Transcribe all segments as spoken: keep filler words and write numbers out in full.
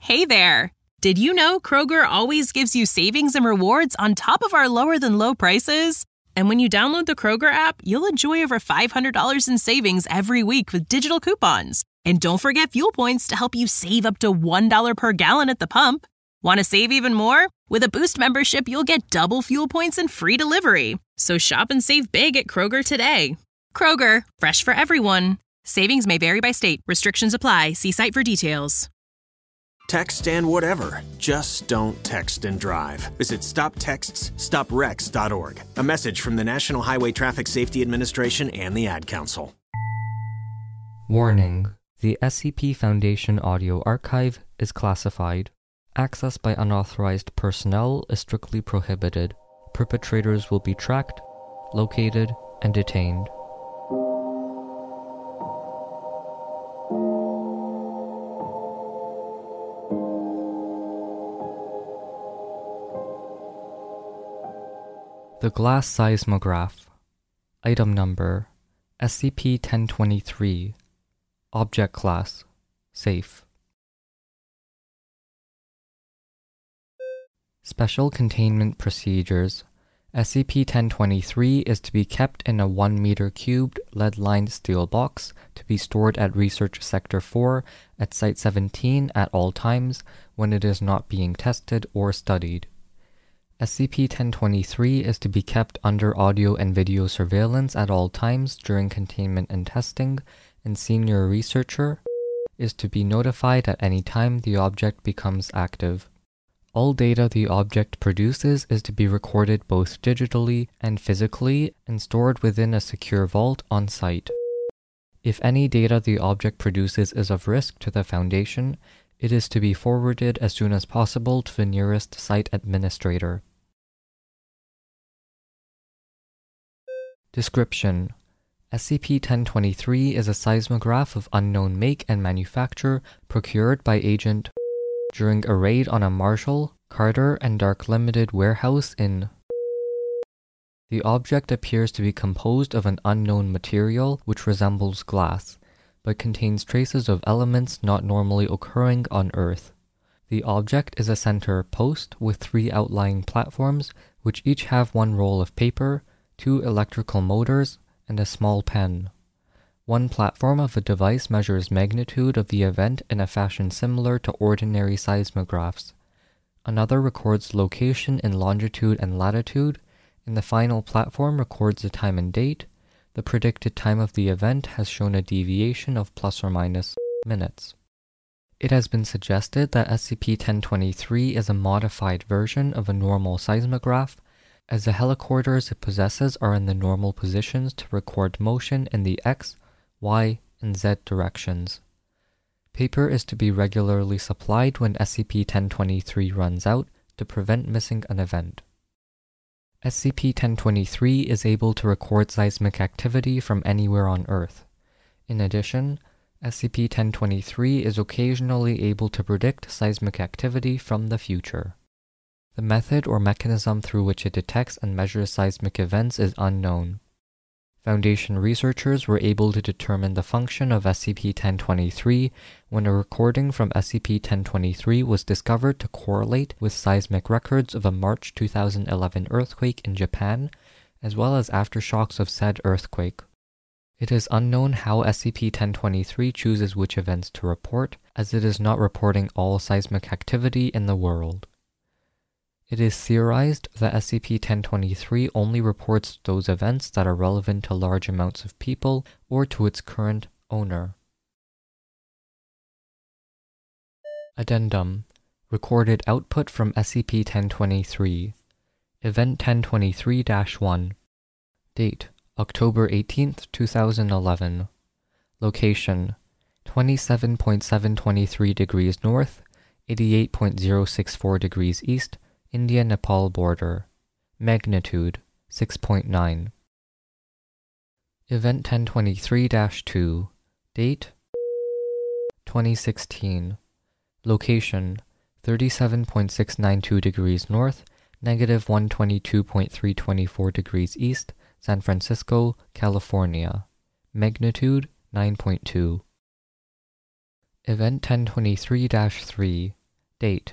Hey there! Did you know Kroger always gives you savings and rewards on top of our lower-than-low prices? And when you download the Kroger app, you'll enjoy over five hundred dollars in savings every week with digital coupons. And don't forget fuel points to help you save up to one dollar per gallon at the pump. Want to save even more? With a Boost membership, you'll get double fuel points and free delivery. So shop and save big at Kroger today. Kroger, fresh for everyone. Savings may vary by state. Restrictions apply. See site for details. Text and whatever. Just don't text and drive. Visit stop texts stop wrecks dot org. A message from the National Highway Traffic Safety Administration and the Ad Council. Warning. The S C P Foundation audio archive is classified. Access by unauthorized personnel is strictly prohibited. Perpetrators will be tracked, located, and detained. The Glass Seismograph. Item Number S C P ten twenty-three. Object Class Safe. Special Containment Procedures. S C P ten twenty-three is to be kept in a one meter cubed lead-lined steel box to be stored at Research Sector four at Site seventeen at all times when it is not being tested or studied. S C P ten twenty-three is to be kept under audio and video surveillance at all times during containment and testing, and Senior Researcher is to be notified at any time the object becomes active. All data the object produces is to be recorded both digitally and physically and stored within a secure vault on site. If any data the object produces is of risk to the Foundation, it is to be forwarded as soon as possible to the nearest site administrator. Description: S C P ten twenty-three is a seismograph of unknown make and manufacture procured by Agent during a raid on a Marshall, Carter, and Dark Limited warehouse in. The object appears to be composed of an unknown material which resembles glass, but contains traces of elements not normally occurring on Earth. The object is a center post with three outlying platforms, which each have one roll of paper, two electrical motors, and a small pen. One platform of the device measures magnitude of the event in a fashion similar to ordinary seismographs. Another records location in longitude and latitude, and the final platform records the time and date. The predicted time of the event has shown a deviation of plus or minus minutes. It has been suggested that S C P ten twenty-three is a modified version of a normal seismograph, as the helicorders it possesses are in the normal positions to record motion in the X, Y, and Z directions. Paper is to be regularly supplied when S C P ten twenty-three runs out to prevent missing an event. S C P ten twenty-three is able to record seismic activity from anywhere on Earth. In addition, S C P ten twenty-three is occasionally able to predict seismic activity from the future. The method or mechanism through which it detects and measures seismic events is unknown. Foundation researchers were able to determine the function of S C P ten twenty-three when a recording from S C P ten twenty-three was discovered to correlate with seismic records of a March two thousand eleven earthquake in Japan, as well as aftershocks of said earthquake. It is unknown how S C P ten twenty-three chooses which events to report, as it is not reporting all seismic activity in the world. It is theorized that S C P ten twenty-three only reports those events that are relevant to large amounts of people or to its current owner. Addendum: Recorded output from S C P ten twenty-three. Event ten twenty-three dash one. Date: October eighteenth, two thousand eleven. Location: twenty-seven point seven two three degrees north, eighty-eight point zero six four degrees east, India-Nepal border. Magnitude: six point nine. Event ten twenty-three dash two. Date: twenty sixteen. Location: thirty-seven point six nine two degrees north, negative one hundred twenty-two point three two four degrees east, San Francisco, California. Magnitude: nine point two. Event ten twenty-three dash three. Date.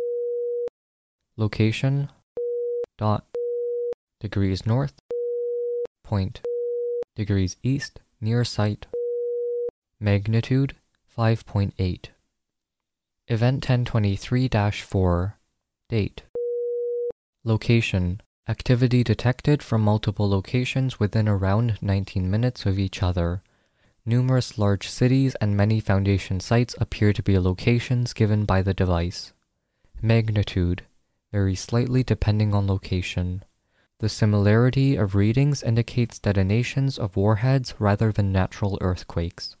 Location. Dot. Degrees north. Point. Degrees east. Near site. Magnitude five point eight. Event ten twenty-three dash four. Date. Location. Activity detected from multiple locations within around nineteen minutes of each other. Numerous large cities and many Foundation sites appear to be locations given by the device. Magnitude. Varies slightly depending on location. The similarity of readings indicates detonations of warheads rather than natural earthquakes.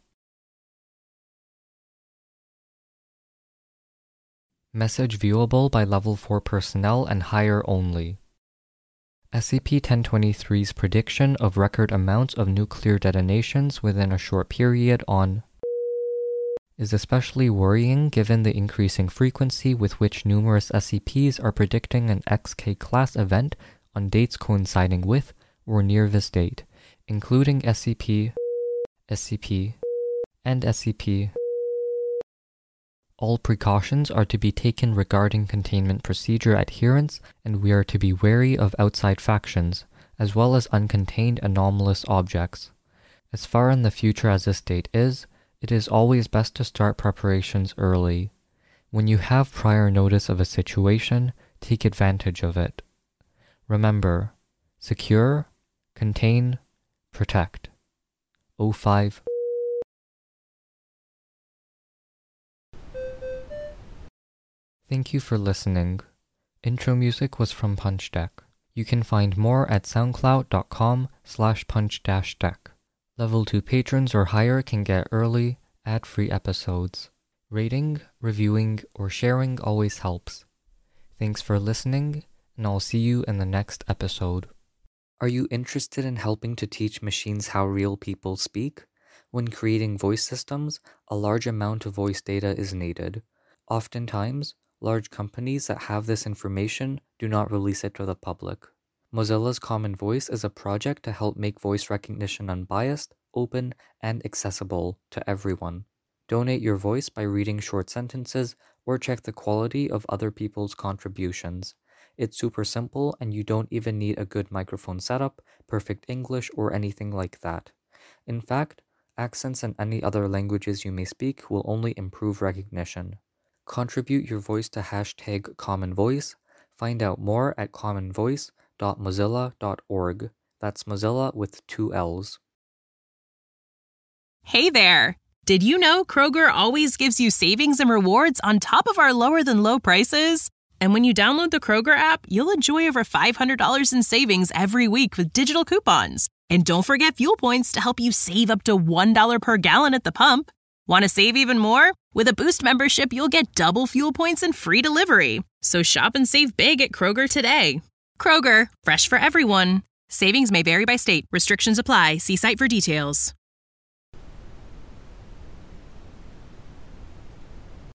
Message viewable by Level four personnel and higher only. S C P ten twenty-three's prediction of record amounts of nuclear detonations within a short period on is especially worrying given the increasing frequency with which numerous S C Ps are predicting an X K-class event on dates coinciding with or near this date, including S C P, S C P, and S C P. All precautions are to be taken regarding containment procedure adherence, and we are to be wary of outside factions, as well as uncontained anomalous objects. As far in the future as this date is, it is always best to start preparations early. When you have prior notice of a situation, take advantage of it. Remember, secure, contain, protect. O five. Thank you for listening. Intro music was from Punch Deck. You can find more at soundcloud.com slash punch-deck. Level two patrons or higher can get early, ad-free episodes. Rating, reviewing, or sharing always helps. Thanks for listening, and I'll see you in the next episode. Are you interested in helping to teach machines how real people speak? When creating voice systems, a large amount of voice data is needed. Oftentimes, large companies that have this information do not release it to the public. Mozilla's Common Voice is a project to help make voice recognition unbiased, open, and accessible to everyone. Donate your voice by reading short sentences or check the quality of other people's contributions. It's super simple and you don't even need a good microphone setup, perfect English, or anything like that. In fact, accents and any other languages you may speak will only improve recognition. Contribute your voice to hashtag Common Voice. Find out more at common voice dot mozilla dot org. That's Mozilla with two L's. Hey there! Did you know Kroger always gives you savings and rewards on top of our lower-than-low prices? And when you download the Kroger app, you'll enjoy over five hundred dollars in savings every week with digital coupons. And don't forget fuel points to help you save up to one dollar per gallon at the pump. Want to save even more? With a Boost membership, you'll get double fuel points and free delivery. So shop and save big at Kroger today. Kroger, fresh for everyone. Savings may vary by state. Restrictions apply. See site for details.